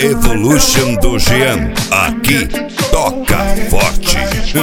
Evolution do Jean. Aqui toca forte.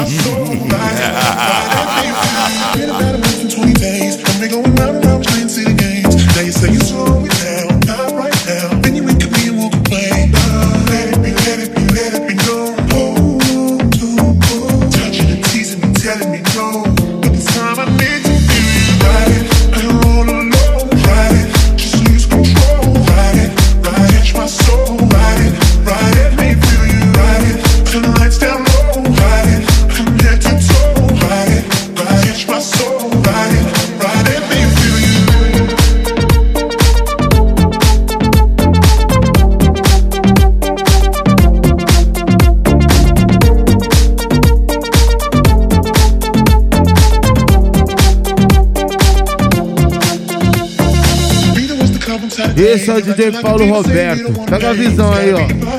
Esse é o DJ Paulo Roberto. Pega a visão aí, ó.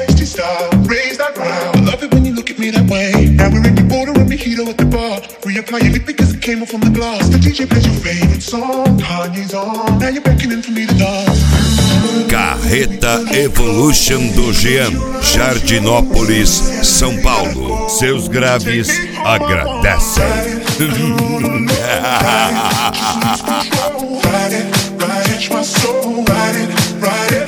Carreta Evolution do Jean, Jardinópolis, São Paulo. Seus graves agradecem. Ride it, my soul, ride it,